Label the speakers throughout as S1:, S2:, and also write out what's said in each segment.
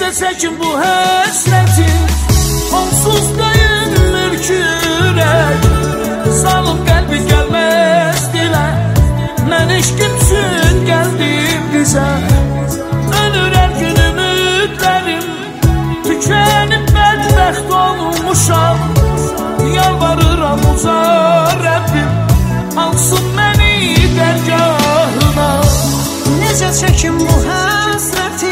S1: Necə çəkim bu həsrəti, onsuz döyünmür ki ürək. Salım qəlbi gəlməz dilə, mən eşqim üçün gəldim bizə. Ölür hər gün ümidlərim, tükənib bədbəxt olmuşam. Yalvarıram uca Rəbbim, alsın məni dərgahına.
S2: Necə çəkim bu həsrəti,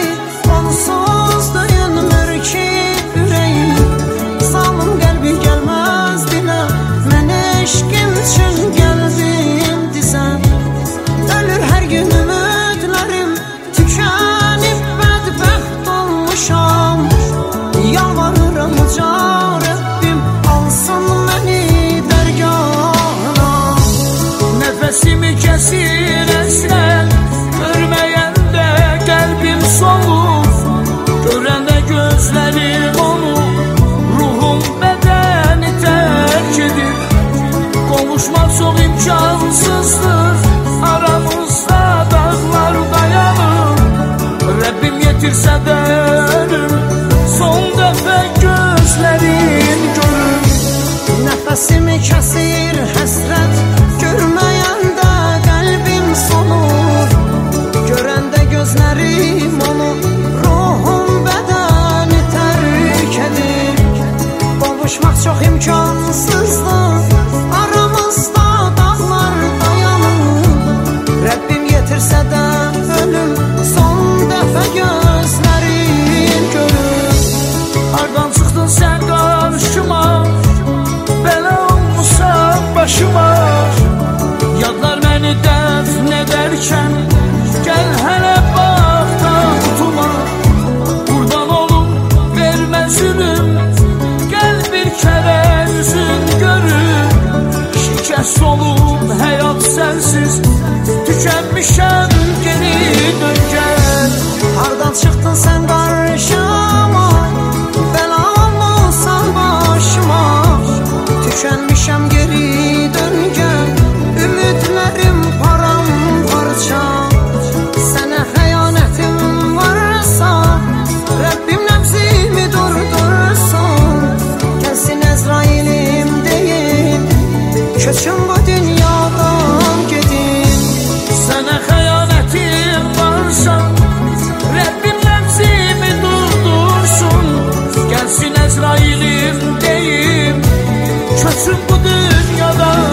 S2: onsuz döyünmür ki ürəyim. Salım qəlbi gəlməz dilə, mən eşqim üçün gəldim dizə. Ölür hər gün ümidlərim, tükənib bədbəxt olmuşam. Yalvarıram uca Rəbbim, alsın məni dərgahına.
S1: Nəfəsimi kəsir əsrən, görməyəndə qəlbim solur. Görəndə gözlərim onu, ruhum bədəni tərk edir. Qovuşmaq çox imkansızdır, aramızda dağlar dayanır. Rəbbim yetirsə də ölüm, son dəfə gözlərim görür.
S2: Nəfəsimi kəsir həsrət, görməyəndə qəlbim solur. Görəndə gözlərim onu, ruhum bədəni tərk edir. Qovuşmaq çox imkansızdır, aramızda dağlar dayanır. Rəbbim yetirsə də ölüm, son dəfə gözlərim görür.
S1: Hardan çıxdın sən qarşıma, belə olmuşsan başıma. Yadlar məni dəfn edərkən, gəl hələ baxdan tutuma. Qurban olum, vermə zülüm, gəl bir kərə üzün görüm. Şikəst olub həyat sənsiz, tükənmişəm geri dön gəl.
S2: Hardan çıxdın sən qarşıma, bəla olmuşsan başıma. Tükənmişəm geri dön gəl, ümidlərim paramparça. Sənə xəyanətim varsa, Rəbbim nəbzimi durdursun. Gəlsin Əzrailim deyim, köçün bu dünyadan gedin.
S1: Sənə xəyanətim varsa, Rəbbim nəbzimi durdursun. Gəlsin Əzrailim deyim, köçün bu dünyadan